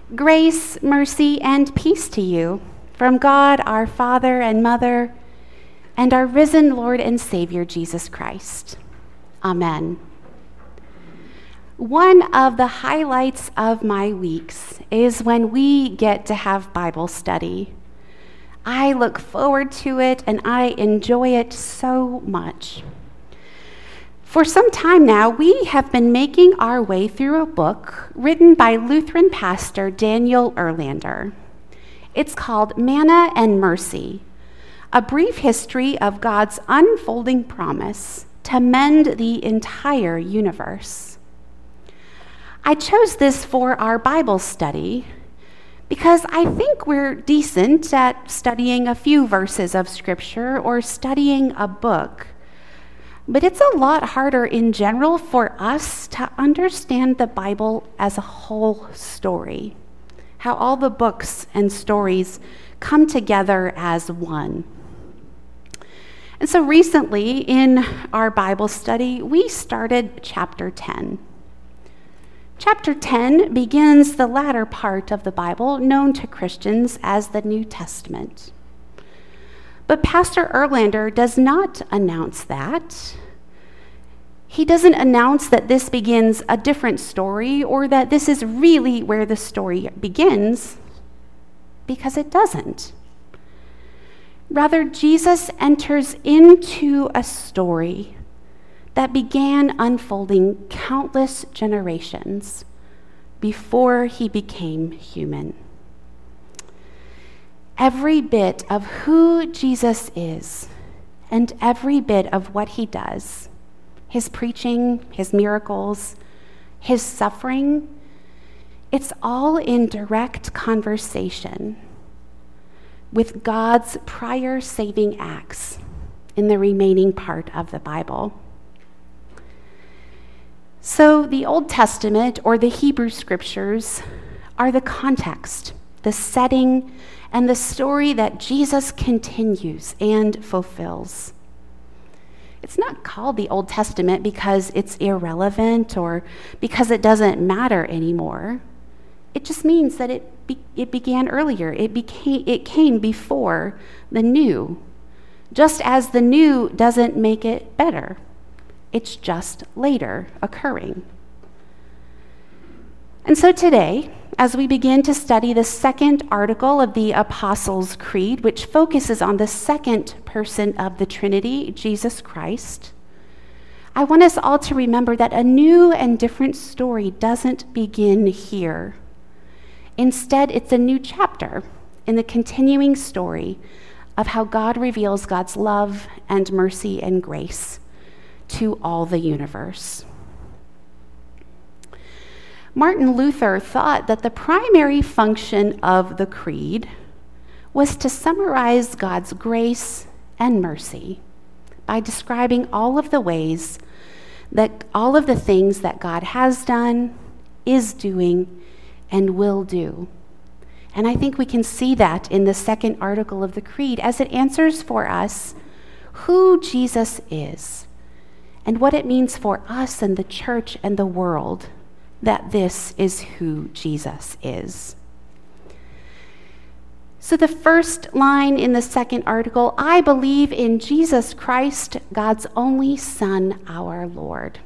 Grace, mercy, and peace to you from God, our Father and Mother, and our risen Lord and Savior, Jesus Christ. Amen. One of the highlights of my weeks is when we get to have Bible study. I look forward to it and I enjoy it so much. For some time now, we have been making our way through a book written by Lutheran pastor Daniel Erlander. It's called Manna and Mercy, a brief history of God's unfolding promise to mend the entire universe. I chose this for our Bible study because I think we're decent at studying a few verses of Scripture or studying a book. But it's a lot harder in general for us to understand the Bible as a whole story, how all the books and stories come together as one. And so recently in our Bible study, we started chapter 10. Chapter 10 begins the latter part of the Bible known to Christians as the New Testament. But Pastor Erlander does not announce that. He doesn't announce that this begins a different story or that this is really where the story begins, because it doesn't. Rather, Jesus enters into a story that began unfolding countless generations before he became human. Every bit of who Jesus is and every bit of what he does, his preaching, his miracles, his suffering, it's all in direct conversation with God's prior saving acts in the remaining part of the Bible. So the Old Testament, or the Hebrew Scriptures, are the context, the setting, and the story that Jesus continues and fulfills. It's not called the Old Testament because it's irrelevant or because it doesn't matter anymore. It just means that it began earlier. It came before the New, just as the New doesn't make it better. It's just later occurring. And so today, as we begin to study the second article of the Apostles' Creed, which focuses on the second person of the Trinity, Jesus Christ, I want us all to remember that a new and different story doesn't begin here. Instead, it's a new chapter in the continuing story of how God reveals God's love and mercy and grace to all the universe. Martin Luther thought that the primary function of the Creed was to summarize God's grace and mercy by describing all of the ways that all of the things that God has done, is doing, and will do. And I think we can see that in the second article of the Creed as it answers for us who Jesus is and what it means for us and the church and the world that this is who Jesus is. So the first line in the second article, I believe in Jesus Christ, God's only Son, our Lord.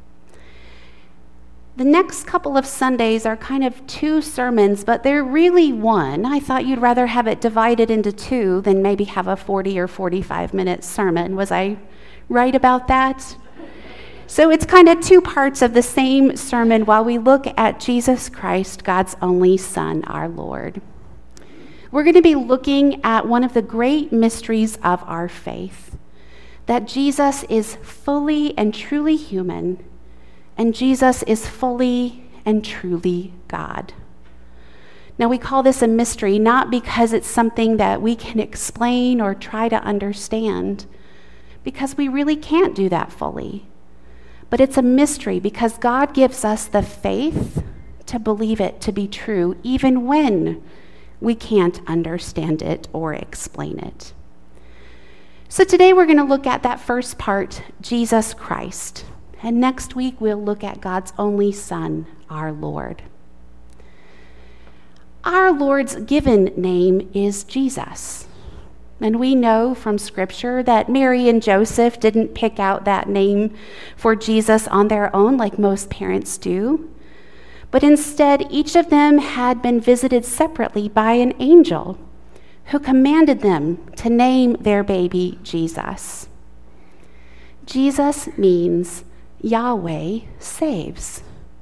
The next couple of Sundays are kind of two sermons, but they're really one. I thought you'd rather have it divided into two than maybe have a 40 or 45-minute sermon. Was I right about that? So it's kind of two parts of the same sermon while we look at Jesus Christ, God's only Son, our Lord. We're going to be looking at one of the great mysteries of our faith, that Jesus is fully and truly human, and Jesus is fully and truly God. Now, we call this a mystery not because it's something that we can explain or try to understand, because we really can't do that fully. But it's a mystery because God gives us the faith to believe it to be true, even when we can't understand it or explain it. So today we're going to look at that first part, Jesus Christ. And next week we'll look at God's only Son, our Lord. Our Lord's given name is Jesus. And we know from Scripture that Mary and Joseph didn't pick out that name for Jesus on their own like most parents do. But instead, each of them had been visited separately by an angel who commanded them to name their baby Jesus. Jesus means Yahweh saves.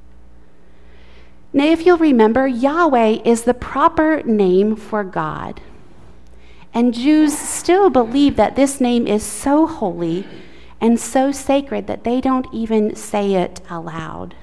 Now, if you'll remember, Yahweh is the proper name for God. And Jews still believe that this name is so holy and so sacred that they don't even say it aloud.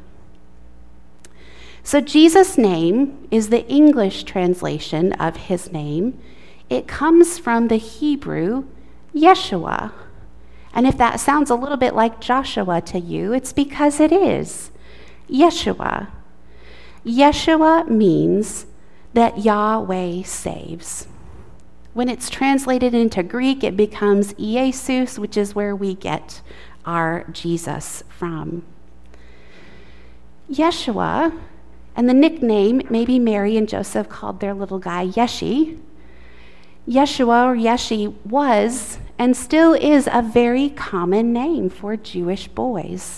So Jesus' name is the English translation of his name. It comes from the Hebrew Yeshua. And if that sounds a little bit like Joshua to you, it's because it is. Yeshua. Yeshua means that Yahweh saves. When it's translated into Greek, it becomes Iesus, which is where we get our Jesus from. Yeshua, and the nickname, maybe Mary and Joseph called their little guy Yeshi. Yeshua or Yeshi was and still is a very common name for Jewish boys.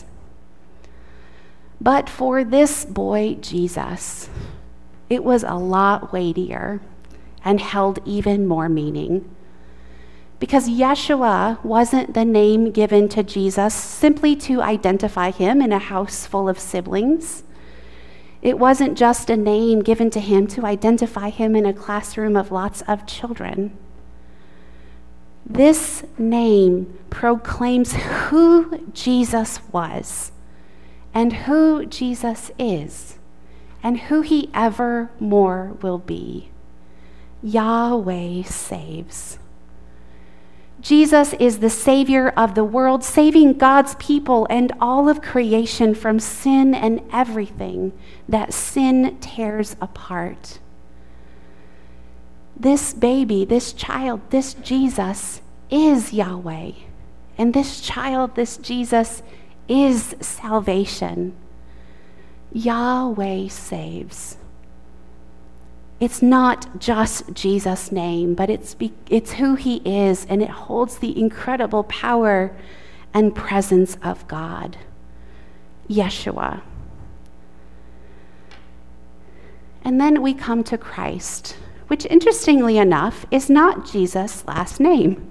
But for this boy, Jesus, it was a lot weightier and held even more meaning. Because Yeshua wasn't the name given to Jesus simply to identify him in a house full of siblings. It wasn't just a name given to him to identify him in a classroom of lots of children. This name proclaims who Jesus was and who Jesus is and who he evermore will be. Yahweh saves. Jesus is the Savior of the world, saving God's people and all of creation from sin and everything that sin tears apart. This baby, this child, this Jesus is Yahweh. And this child, this Jesus, is salvation. Yahweh saves. It's not just Jesus' name, but it's who he is, and it holds the incredible power and presence of God. Yeshua. And then we come to Christ, which interestingly enough is not Jesus' last name.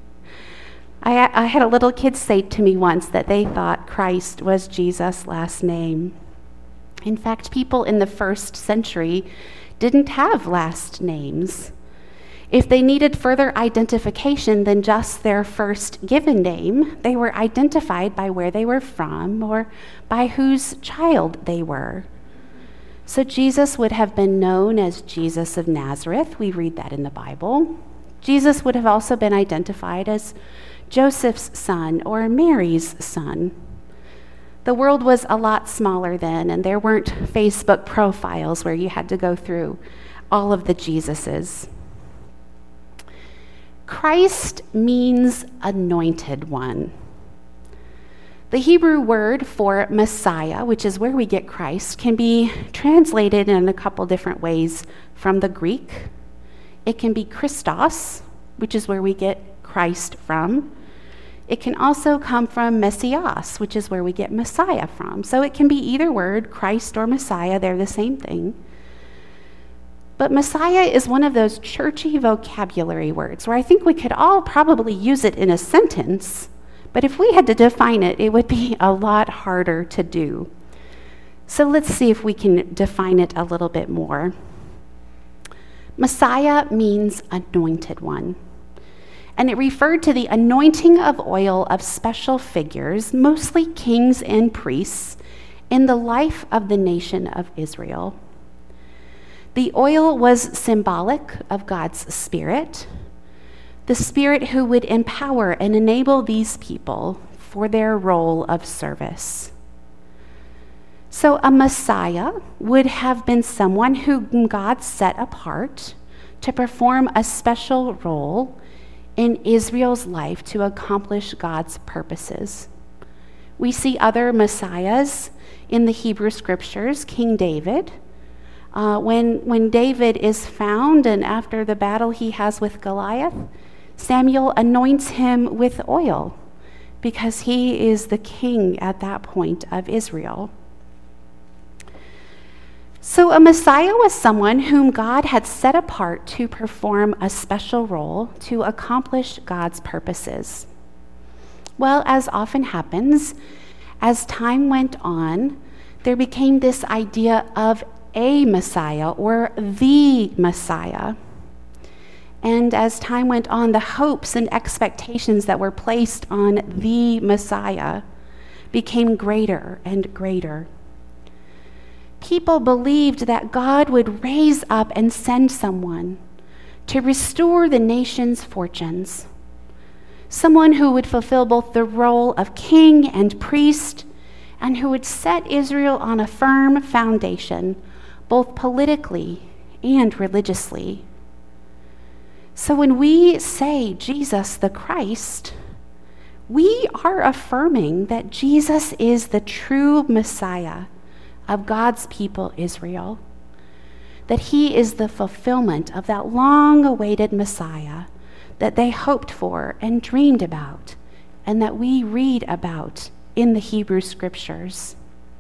I had a little kid say to me once that they thought Christ was Jesus' last name. In fact, people in the first century didn't have last names. If they needed further identification than just their first given name, they were identified by where they were from or by whose child they were. So Jesus would have been known as Jesus of Nazareth. We read that in the Bible. Jesus would have also been identified as Joseph's son or Mary's son. The world was a lot smaller then, and there weren't Facebook profiles where you had to go through all of the Jesuses. Christ means anointed one. The Hebrew word for Messiah, which is where we get Christ, can be translated in a couple different ways from the Greek. It can be Christos, which is where we get Christ from. It can also come from Messias, which is where we get Messiah from. So it can be either word, Christ or Messiah, they're the same thing. But Messiah is one of those churchy vocabulary words where I think we could all probably use it in a sentence, but if we had to define it, it would be a lot harder to do. So let's see if we can define it a little bit more. Messiah means anointed one. And it referred to the anointing of oil of special figures, mostly kings and priests, in the life of the nation of Israel. The oil was symbolic of God's Spirit, the Spirit who would empower and enable these people for their role of service. So a Messiah would have been someone whom God set apart to perform a special role in Israel's life to accomplish God's purposes. We see other messiahs in the Hebrew scriptures, King David, When David is found and after the battle he has with Goliath, Samuel anoints him with oil because he is the king at that point of Israel. So a Messiah was someone whom God had set apart to perform a special role to accomplish God's purposes. Well, as often happens, as time went on, there became this idea of a Messiah or the Messiah. And as time went on, the hopes and expectations that were placed on the Messiah became greater and greater. People believed that God would raise up and send someone to restore the nation's fortunes, someone who would fulfill both the role of king and priest, and who would set Israel on a firm foundation, both politically and religiously. So when we say Jesus the Christ, we are affirming that Jesus is the true Messiah of God's people Israel, that he is the fulfillment of that long-awaited Messiah that they hoped for and dreamed about, and that we read about in the Hebrew Scriptures.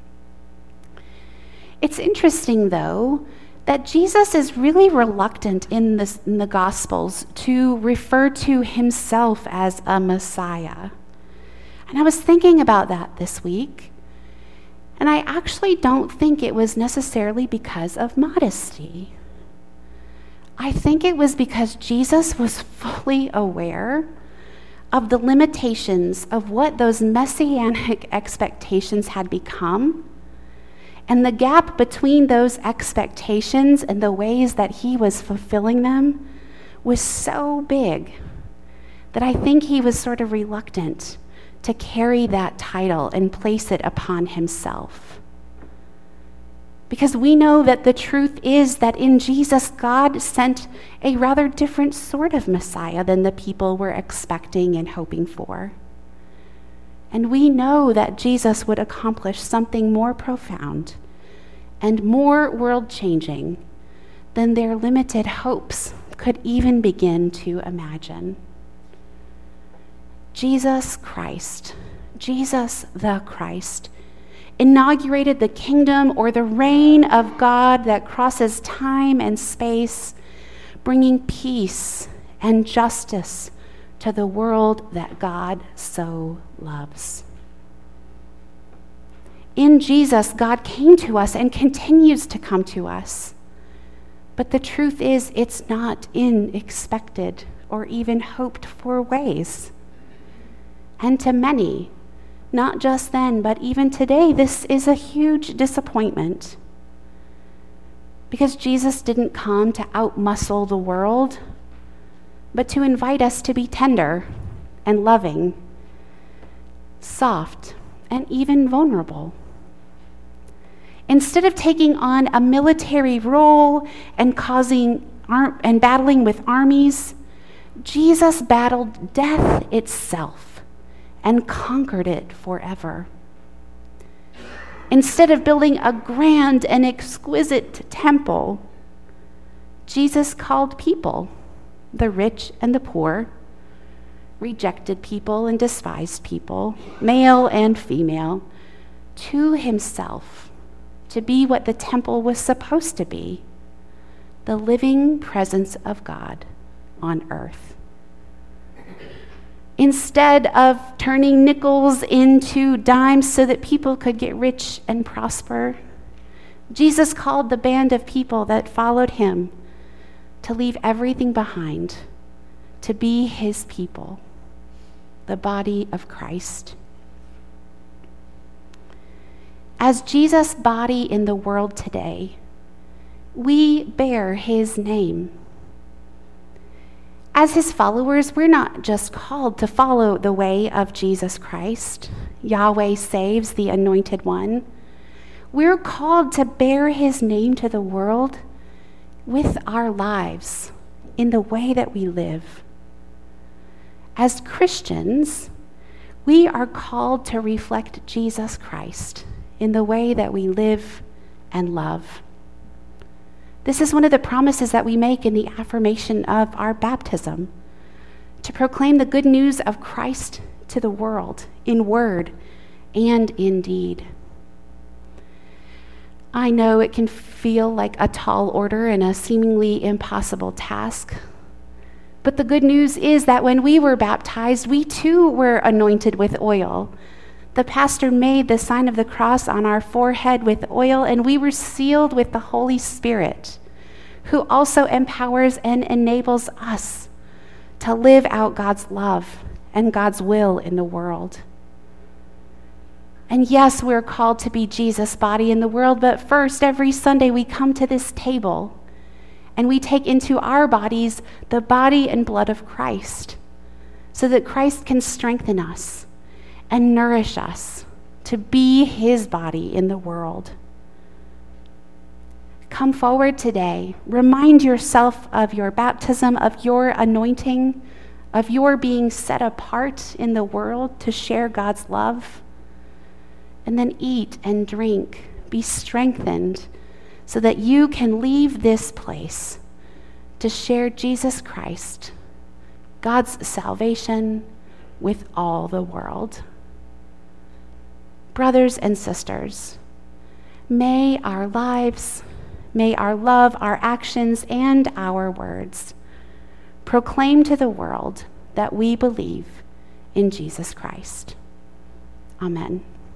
It's interesting, though, that Jesus is really reluctant in the Gospels to refer to himself as a Messiah. And I was thinking about that this week, and I actually don't think it was necessarily because of modesty. I think it was because Jesus was fully aware of the limitations of what those messianic expectations had become, and the gap between those expectations and the ways that he was fulfilling them was so big that I think he was sort of reluctant to carry that title and place it upon himself. Because we know that the truth is that in Jesus, God sent a rather different sort of Messiah than the people were expecting and hoping for. And we know that Jesus would accomplish something more profound and more world-changing than their limited hopes could even begin to imagine. Jesus Christ, Jesus the Christ, inaugurated the kingdom or the reign of God that crosses time and space, bringing peace and justice to the world that God so loves. In Jesus, God came to us and continues to come to us. But the truth is, it's not in expected or even hoped for ways. And to many, not just then, but even today, this is a huge disappointment. Because Jesus didn't come to outmuscle the world, but to invite us to be tender and loving, soft, and even vulnerable. Instead of taking on a military role and battling with armies, Jesus battled death itself and conquered it forever. Instead of building a grand and exquisite temple, Jesus called people, the rich and the poor, rejected people and despised people, male and female, to himself to be what the temple was supposed to be, the living presence of God on earth. Instead of turning nickels into dimes so that people could get rich and prosper, Jesus called the band of people that followed him to leave everything behind, to be his people, the body of Christ. As Jesus' body in the world today, we bear his name. As his followers, we're not just called to follow the way of Jesus Christ. Yahweh saves the anointed one. We're called to bear his name to the world with our lives in the way that we live. As Christians, we are called to reflect Jesus Christ in the way that we live and love. This is one of the promises that we make in the affirmation of our baptism, to proclaim the good news of Christ to the world in word and in deed. I know it can feel like a tall order and a seemingly impossible task, but the good news is that when we were baptized, we too were anointed with oil. The pastor made the sign of the cross on our forehead with oil, and we were sealed with the Holy Spirit, who also empowers and enables us to live out God's love and God's will in the world. And yes, we're called to be Jesus' body in the world, but first, every Sunday we come to this table and we take into our bodies the body and blood of Christ, so that Christ can strengthen us and nourish us to be his body in the world. Come forward today. Remind yourself of your baptism, of your anointing, of your being set apart in the world to share God's love. And then eat and drink. Be strengthened so that you can leave this place to share Jesus Christ, God's salvation, with all the world. Brothers and sisters, may our lives, may our love, our actions, and our words proclaim to the world that we believe in Jesus Christ. Amen.